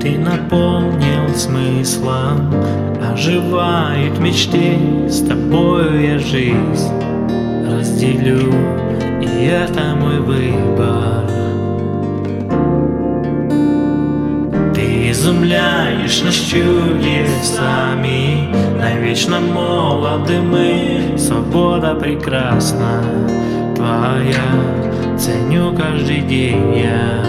ты наполнил смыслом, оживают мечты, с тобою я жизнь разделю, и это мой выбор. Ты изумляешь нас чудесами, навечно молоды мы, свобода прекрасна твоя, ценю каждый день я.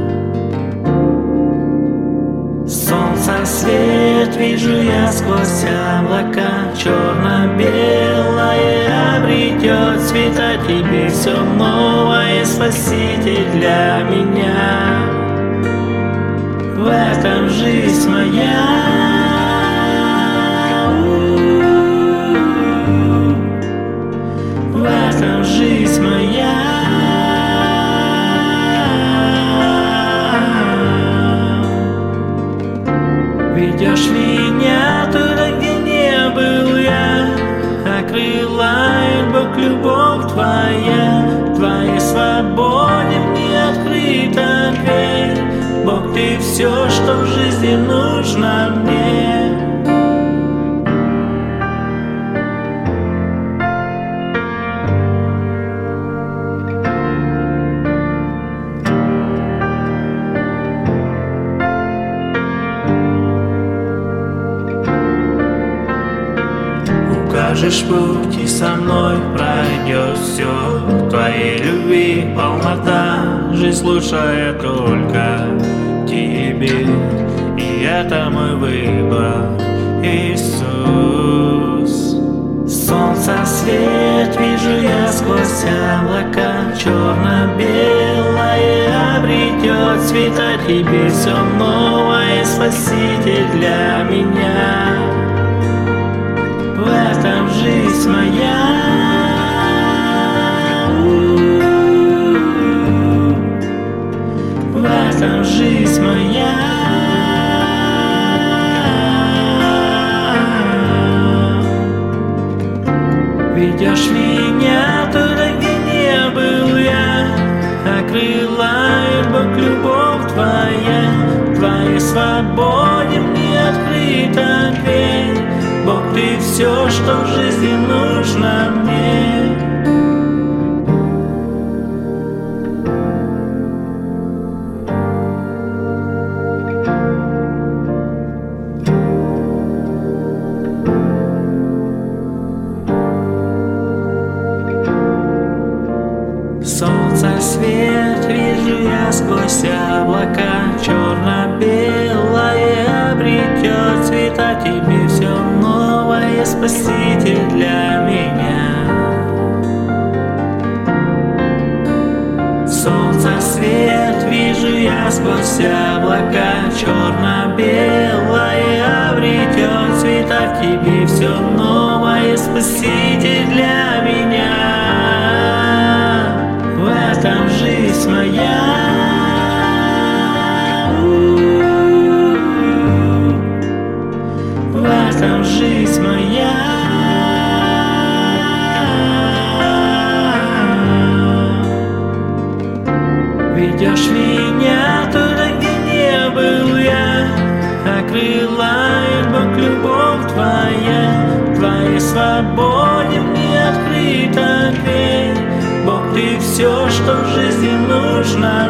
Солнца свет вижу я сквозь облака, черно-белое обретет цвета, тебе все новое, Спаситель для меня. В этом жизнь моя, в этом жизнь моя. Ведешь меня туда, где не был я, окрылает Бог любовь твоя, твоей свободе мне открыта дверь. Бог, ты все, что в жизни нужно мне. Укажешь путь и со мной пройдешь все. Твоей любви полнота, жизнь лучшая только тебе, и это мой выбор, Иисус. Солнца свет вижу я сквозь облака, черно-белое обретет цвета, тебе все новое, Спаситель для меня. В этом жизнь моя, в этом жизнь моя. Ведешь меня туда, где не был я, окрылает Бог любовь твоя, твоей свободе мне открыта дверь. Бог, ты все, что в жизни нужно мне. Солнце свет вижу я сквозь облака, черно-белое обретет цвета, тебе все новое, Спаситель для меня. Солнце свет вижу я сквозь облака, черно-белое обретет цвета, тебе все новое, Спаситель для меня. В этом жизнь моя, в этом жизнь моя. Ведешь меня туда, где не был я, окрылает Бог любовь твоя, твоей свободе мне открыта дверь. Бог, ты все, что в жизни нужно